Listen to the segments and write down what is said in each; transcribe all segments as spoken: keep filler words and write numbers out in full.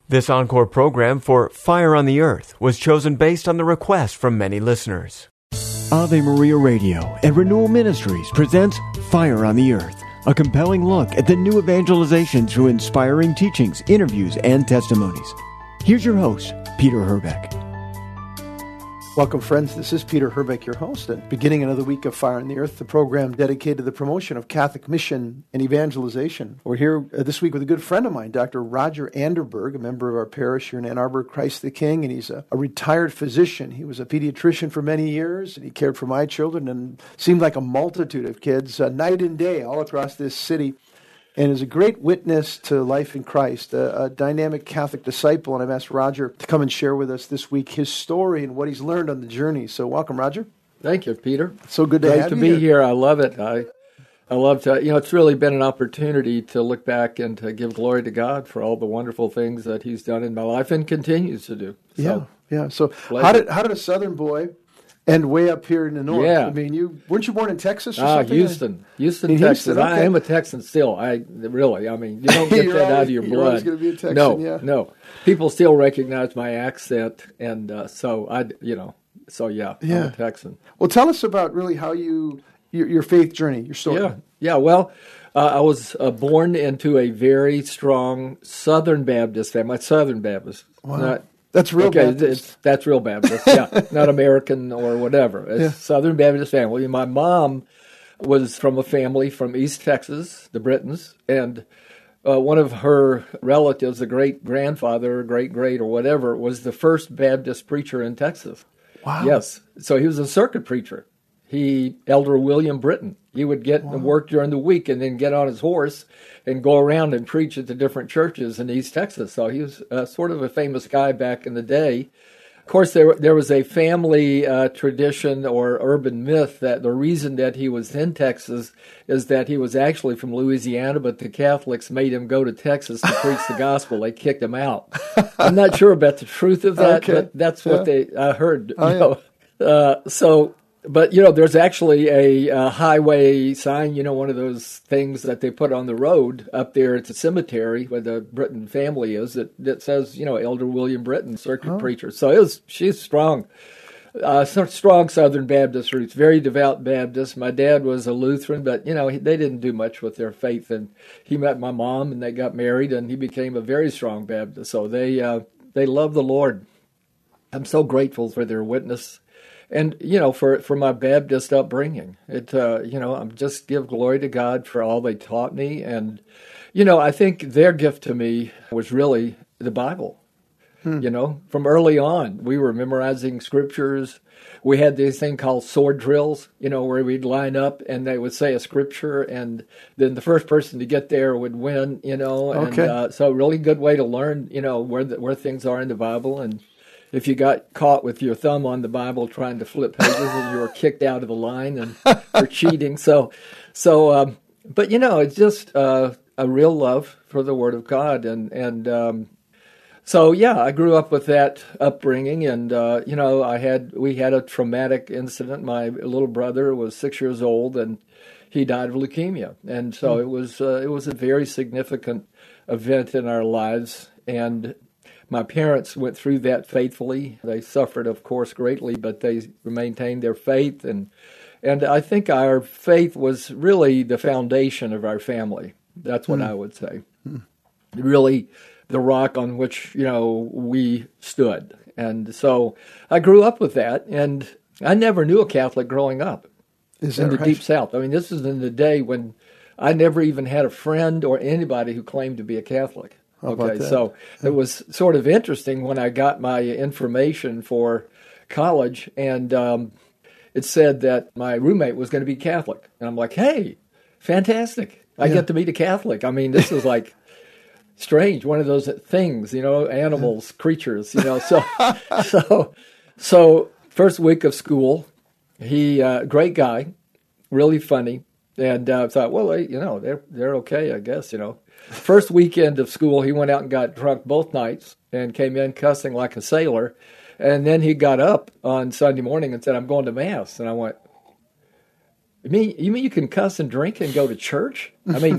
This encore program for Fire on the Earth was chosen based on the request from many listeners. Ave Maria Radio and Renewal Ministries presents Fire on the Earth, a compelling look at the new evangelization through inspiring teachings, interviews, and testimonies. Here's your host, Peter Herbeck. Welcome, friends. This is Peter Herbeck, your host, and beginning another week of Fire on the Earth, the program dedicated to the promotion of Catholic mission and evangelization. We're here uh, this week with a good friend of mine, Doctor Roger Anderberg, a member of our parish here in Ann Arbor, Christ the King, and he's a, a retired physician. He was a pediatrician for many years, and he cared for my children and seemed like a multitude of kids, uh, night and day, all across this city. And is a great witness to life in Christ, a, a dynamic Catholic disciple. And I've asked Roger to come and share with us this week his story and what he's learned on the journey. So welcome, Roger. Thank you, Peter. So good to Great have to you be here. here. I love it. I I love to, you know, it's really been an opportunity to look back and to give glory to God for all the wonderful things that he's done in my life and continues to do. So, yeah, yeah. So pleasure. how did how did a Southern boy end way up here in the north? Yeah. I mean, you weren't you born in Texas or Ah, something? Houston, Houston, In Texas. Houston, okay. I am a Texan still. I really, I mean, you don't get You're that out always- of your you're blood. always gonna be a Texan, no, yeah. no. People still recognize my accent, and uh, so I, you know, so yeah, Yeah. I'm a Texan. Well, tell us about really how you your, your faith journey, your story. Yeah, yeah. Well, uh, I was uh, born into a very strong Southern Baptist family. Southern Baptist, Wow. not That's real okay. Baptist. It's, that's real Baptist. Yeah, not American or whatever. It's Yeah. Southern Baptist family. My mom was from a family from East Texas, the Britons, and uh, one of her relatives, a great grandfather, great great or whatever, was the first Baptist preacher in Texas. Wow. Yes. So he was a circuit preacher. He, Elder William Britton, he would get and work during the week and then get on his horse and go around and preach at the different churches in East Texas. So he was uh, sort of a famous guy back in the day. Of course, there there was a family uh, tradition or urban myth that the reason that he was in Texas is that he was actually from Louisiana, but the Catholics made him go to Texas to preach the gospel. They kicked him out. I'm not sure about the truth of that, Okay. but that's what Yeah. they I heard. Oh, you yeah. know. Uh, so, but you know, there's actually a, a highway sign. You know, one of those things that they put on the road up there at the cemetery where the Britton family is that, that says, you know, Elder William Britton, circuit Oh. preacher. So it was she's strong, uh, so strong Southern Baptist roots. Very devout Baptist. My dad was a Lutheran, but you know, he, they didn't do much with their faith. And he met my mom, and they got married, and he became a very strong Baptist. So they uh, they love the Lord. I'm so grateful for their witness. And, you know, for for my Baptist upbringing, it, uh, you know, I'm just give glory to God for all they taught me. And, you know, I think their gift to me was really the Bible. Hmm. You know, from early on, we were memorizing scriptures. We had this thing called sword drills, you know, where we'd line up and they would say a scripture, and then the first person to get there would win, you know. And Okay. uh, so a really good way to learn, you know, where the, where things are in the Bible. And if you got caught with your thumb on the Bible trying to flip pages, and you were kicked out of the line and for cheating. So, so, um, but you know, it's just uh, a real love for the Word of God, and and um, so yeah, I grew up with that upbringing, and uh, you know, I had we had a traumatic incident. My little brother was six years old, and he died of leukemia, and so mm. it was uh, it was a very significant event in our lives, and my parents went through that faithfully. They suffered, of course, greatly, but they maintained their faith. And and I think our faith was really the foundation of our family. That's what mm. I would say. Mm. Really the rock on which, you know, we stood. And so I grew up with that, and I never knew a Catholic growing up Is in that the right? Deep South. I mean, this is in the day when I never even had a friend or anybody who claimed to be a Catholic. How about Okay, that? so it was sort of interesting when I got my information for college, and um, it said that my roommate was going to be Catholic. And I'm like, hey, fantastic. I Yeah. get to meet a Catholic. I mean, this is like strange, one of those things, you know, animals, creatures, you know. So, so, so first week of school, he, uh, great guy, really funny. And I uh, thought, well, they, you know, they're they're okay, I guess, you know. First weekend of school, he went out and got drunk both nights and came in cussing like a sailor. And then he got up on Sunday morning and said, I'm going to Mass. And I went, you mean you mean you can cuss and drink and go to church? I mean,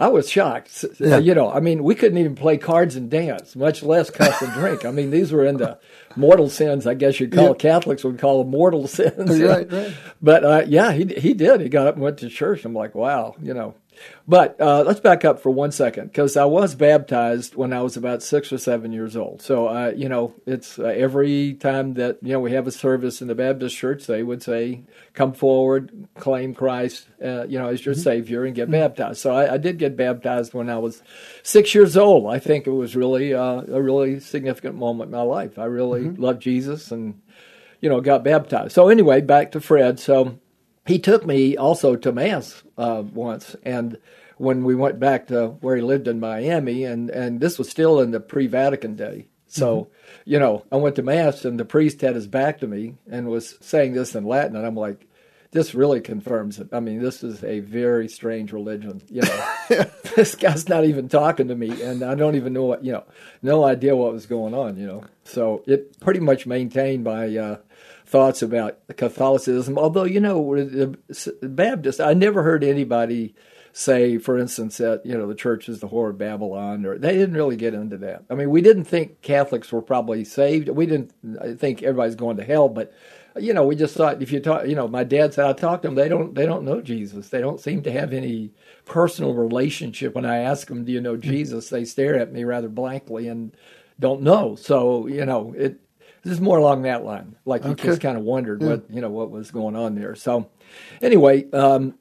I was shocked. Yeah. Uh, you know, I mean, we couldn't even play cards and dance, much less cuss and drink. I mean, these were in the mortal sins, I guess you'd call Yeah. it. Catholics would call them mortal sins. Right, right. But uh, yeah, he he did. He got up and went to church. I'm like, wow, you know. But uh, let's back up for one second, because I was baptized when I was about six or seven years old. So, uh, you know, it's uh, every time that, you know, we have a service in the Baptist church, they would say, come forward, claim Christ, uh, you know, as your mm-hmm. Savior and get mm-hmm. baptized. So I, I did get baptized when I was six years old. I think it was really uh, a really significant moment in my life. I really mm-hmm. loved Jesus and, you know, got baptized. So anyway, back to Fred. So he took me also to Mass uh, once, and when we went back to where he lived in Miami, and, and this was still in the pre-Vatican day. So, mm-hmm. you know, I went to Mass, and the priest had his back to me and was saying this in Latin, and I'm like, this really confirms it. I mean, this is a very strange religion. You know, this guy's not even talking to me, and I don't even know what, you know, no idea what was going on, you know. So it pretty much maintained my uh, thoughts about Catholicism. Although, you know, the Baptists, I never heard anybody say, for instance, that, you know, the church is the whore of Babylon, or they didn't really get into that. I mean, we didn't think Catholics were probably saved. We didn't think everybody's going to hell, but, you know, we just thought if you talk, you know, my dad said, I talked to them, they don't, they don't know Jesus. They don't seem to have any personal relationship. When I ask them, do you know Jesus? They stare at me rather blankly and don't know. So, you know, it, this is more along that line. Like you okay. just kind of wondered yeah. what, you know, what was going on there. So anyway, um,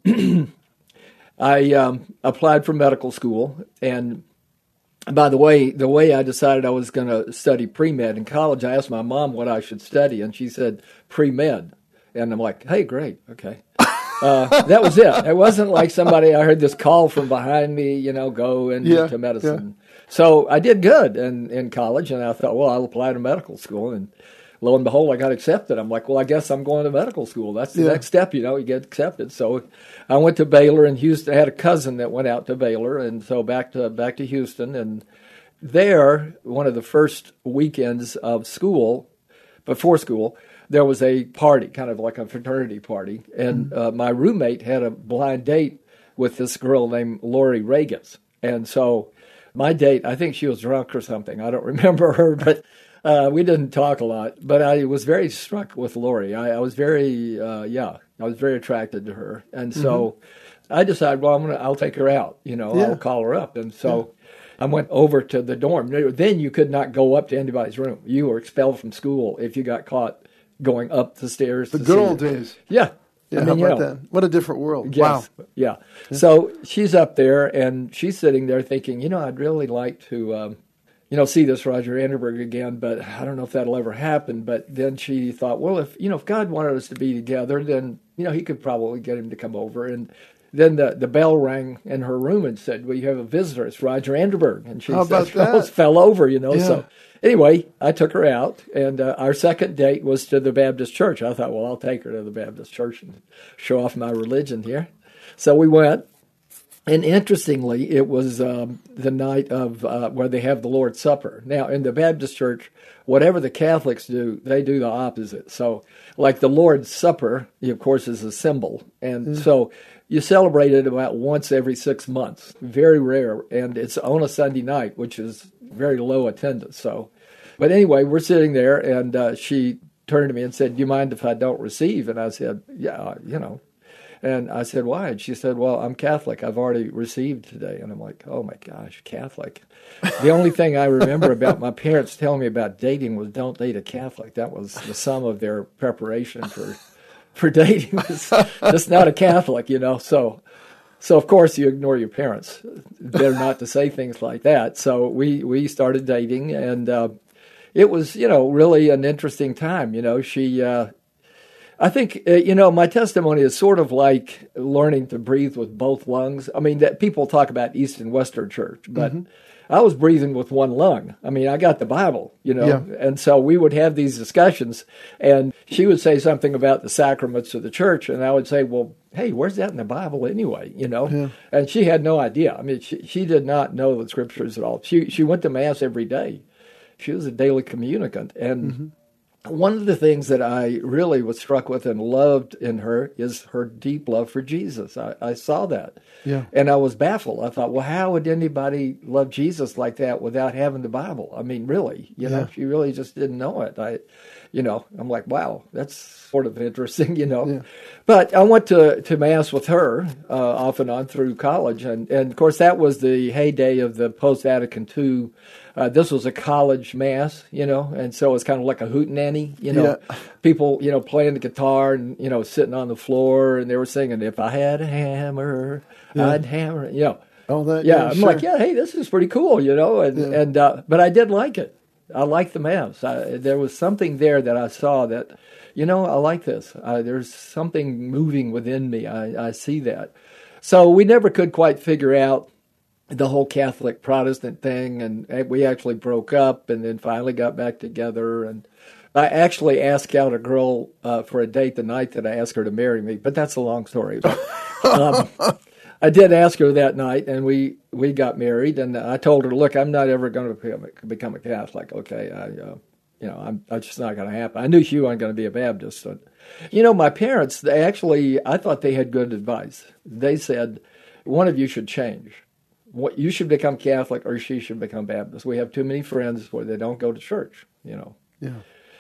I um, applied for medical school, and by the way, the way I decided I was going to study pre-med in college, I asked my mom what I should study, and she said pre-med, and I'm like, hey, great, okay. Uh, that was it. It wasn't like somebody, I heard this call from behind me, you know, go into yeah, medicine. Yeah. So I did good in, in college, and I thought, well, I'll apply to medical school, and lo and behold, I got accepted. I'm like, well, I guess I'm going to medical school. That's the yeah. next step, you know, you get accepted. So I went to Baylor in Houston. I had a cousin that went out to Baylor, and so back to back to Houston. And there, one of the first weekends of school, before school, there was a party, kind of like a fraternity party. And uh, my roommate had a blind date with this girl named Lori Regas. And so my date, I think she was drunk or something. I don't remember her, but Uh, we didn't talk a lot, but I was very struck with Lori. I, I was very, uh, yeah, I was very attracted to her, and so mm-hmm. I decided, well, I'm gonna, I'll take her out. You know, yeah. I'll call her up, and so yeah. I went over to the dorm. Then you could not go up to anybody's room. You were expelled from school if you got caught going up the stairs. The good old her. days. Yeah. Yeah, I mean, how about you know, that? What a different world. Yes, wow. Yeah. yeah. So she's up there, and she's sitting there thinking, you know, I'd really like to. Um, you know, see this Roger Anderberg again, but I don't know if that'll ever happen. But then she thought, well, if, you know, if God wanted us to be together, then, you know, he could probably get him to come over. And then the, the bell rang in her room and said, well, you have a visitor. It's Roger Anderberg. And she How said, about that? almost fell over, you know. Yeah. So anyway, I took her out, and uh, our second date was to the Baptist church. I thought, well, I'll take her to the Baptist church and show off my religion here. So we went. And interestingly, it was um, the night of uh, where they have the Lord's Supper. Now, in the Baptist church, whatever the Catholics do, they do the opposite. So, like the Lord's Supper, of course, is a symbol. And mm. so you celebrate it about once every six months. Very rare. And it's on a Sunday night, which is very low attendance. So, but anyway, we're sitting there, and uh, she turned to me and said, do you mind if I don't receive? And I said, yeah, you know. And I said, why? And she said, well, I'm Catholic. I've already received today. And I'm like, oh, my gosh, Catholic. The only thing I remember about my parents telling me about dating was don't date a Catholic. That was the sum of their preparation for for dating. Just not a Catholic, you know. So, so of course, you ignore your parents. Better not to say things like that. So we, we started dating, and uh, it was, you know, really an interesting time. You know, she... Uh, I think, uh, you know, my testimony is sort of like learning to breathe with both lungs. I mean, that people talk about East and Western Church, but mm-hmm. I was breathing with one lung. I mean, I got the Bible, you know, yeah. and so we would have these discussions, and she would say something about the sacraments of the church, and I would say, well, hey, where's that in the Bible anyway, you know? Yeah. And she had no idea. I mean, she, she did not know the scriptures at all. She, she went to Mass every day. She was a daily communicant, and... Mm-hmm. one of the things that I really was struck with and loved in her is her deep love for Jesus. I, I saw that. Yeah. And I was baffled. I thought, well, how would anybody love Jesus like that without having the Bible? I mean, really, you know, Yeah. she really just didn't know it. I, you know, I'm like, wow, that's sort of interesting, you know. Yeah. But I went to, to Mass with her uh, off and on through college. And, and, of course, that was the heyday of the post-Vatican two. Uh, this was a college Mass, you know, and so it was kind of like a hootenanny, you know. Yeah. People, you know, playing the guitar and, you know, sitting on the floor, and they were singing, if I had a hammer, Yeah. I'd hammer it, you know. Oh, that, Yeah, yeah, I'm sure. like, yeah, hey, this is pretty cool, you know, and Yeah. and uh, but I did like it. I liked the Mass. I, there was something there that I saw that, you know, I like this. Uh, there's something moving within me. I, I see that. So we never could quite figure out the whole Catholic Protestant thing, and we actually broke up, and then finally got back together. And I actually asked out a girl uh, for a date the night that I asked her to marry me, but that's a long story. But, um, I did ask her that night, and we, we got married. And I told her, "Look, I'm not ever going to become, become a Catholic. Okay, I, uh, you know, I'm that's just not going to happen." I knew she wasn't going to be a Baptist. So, you know, my parents, they actually, I thought they had good advice. They said, "One of you should change. What you should become Catholic, or she should become Baptist. We have too many friends where they don't go to church." You know. Yeah.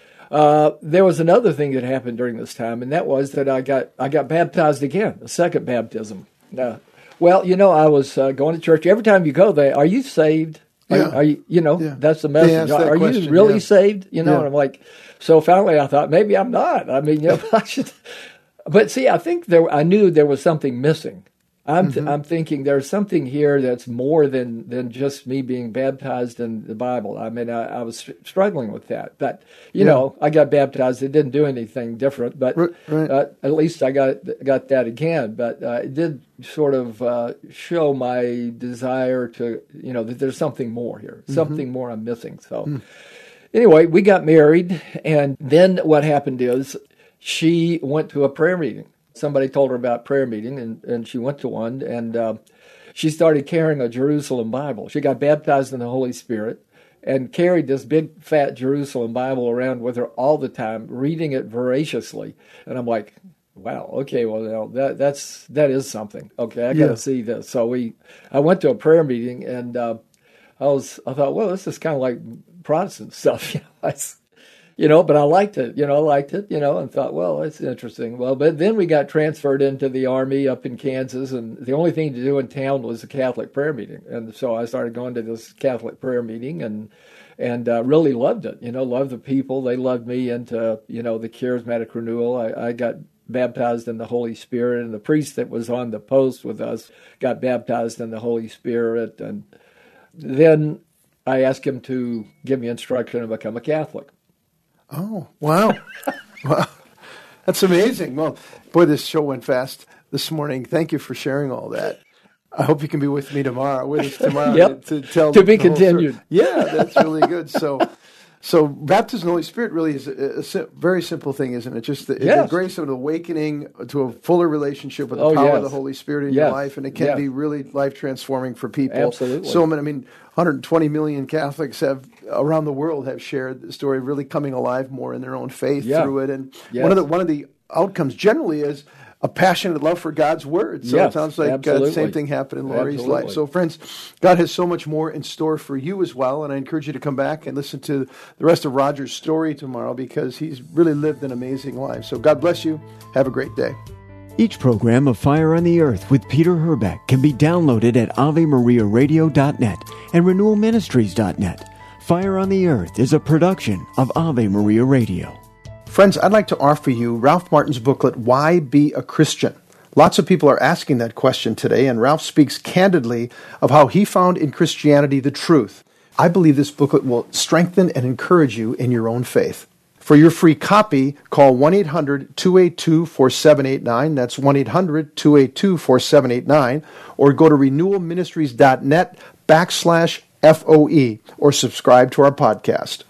Uh, there was another thing that happened during this time, and that was that I got I got baptized again, a second baptism. Uh, well, you know, I was uh, going to church. Every time you go there, are you saved? Are, Yeah. are you, you know, Yeah. that's the They message. ask that Are question, you really yeah. saved? You know, Yeah. and I'm like, so finally I thought, maybe I'm not. I mean, you know, I should. But see, I think there, I knew there was something missing. I'm, th- I'm thinking there's something here that's more than, than just me being baptized in the Bible. I mean, I, I was str- struggling with that. But, you Yeah. know, I got baptized. It didn't do anything different, but Right, right. Uh, at least I got got that again. But uh, it did sort of uh, show my desire to, you know, that there's something more here, something more I'm missing. So anyway, we got married. And then what happened is she went to a prayer meeting. Somebody told her about prayer meeting, and, and she went to one, and uh, she started carrying a Jerusalem Bible. She got baptized in the Holy Spirit and carried this big, fat Jerusalem Bible around with her all the time, reading it voraciously. And I'm like, wow, okay, well, now that that's that is something. Okay, I got to Yeah. see this. So we, I went to a prayer meeting, and uh, I was, I thought, well, this is kind of like Protestant stuff, you know. I, You know, but I liked it, you know, I liked it, you know, and thought, well, it's interesting. Well, but then we got transferred into the Army up in Kansas, and the only thing to do in town was a Catholic prayer meeting. And so I started going to this Catholic prayer meeting and and uh, really loved it, you know, loved the people. They loved me into, you know, the charismatic renewal. I, I got baptized in the Holy Spirit, and the priest that was on the post with us got baptized in the Holy Spirit. And then I asked him to give me instruction to become a Catholic. Oh, wow. Wow. That's amazing. Well, boy, this show went fast this morning. Thank you for sharing all that. I hope you can be with me tomorrow, with us tomorrow. Yep. to, to tell To be the whole story. continued. Yeah, that's really good. So, so baptism in the Holy Spirit really is a, a sim- very simple thing, isn't it? Just the, Yes. the grace of an awakening to a fuller relationship with the Oh, power yes. of the Holy Spirit in Yes. your life, and it can Yes. be really life transforming for people. Absolutely. So, I mean, one hundred twenty million Catholics have around the world have shared the story of really coming alive more in their own faith Yeah. through it, and Yes. one of the one of the outcomes generally is a passionate love for God's word. So Yes, it sounds like uh, the absolutely. same thing happened in Lori's Absolutely. life. So friends, God has so much more in store for you as well, and I encourage you to come back and listen to the rest of Roger's story tomorrow, because he's really lived an amazing life. So God bless you. Have a great day. Each program of Fire on the Earth with Peter Herbeck can be downloaded at ave maria radio dot net and renewal ministries dot net. Fire on the Earth is a production of Ave Maria Radio. Friends, I'd like to offer you Ralph Martin's booklet, Why Be a Christian? Lots of people are asking that question today, and Ralph speaks candidly of how he found in Christianity the truth. I believe this booklet will strengthen and encourage you in your own faith. For your free copy, call one eight hundred two eight two four seven eight nine. That's one eight hundred two eight two four seven eight nine. Or go to renewal ministries dot net backslash F O E or subscribe to our podcast.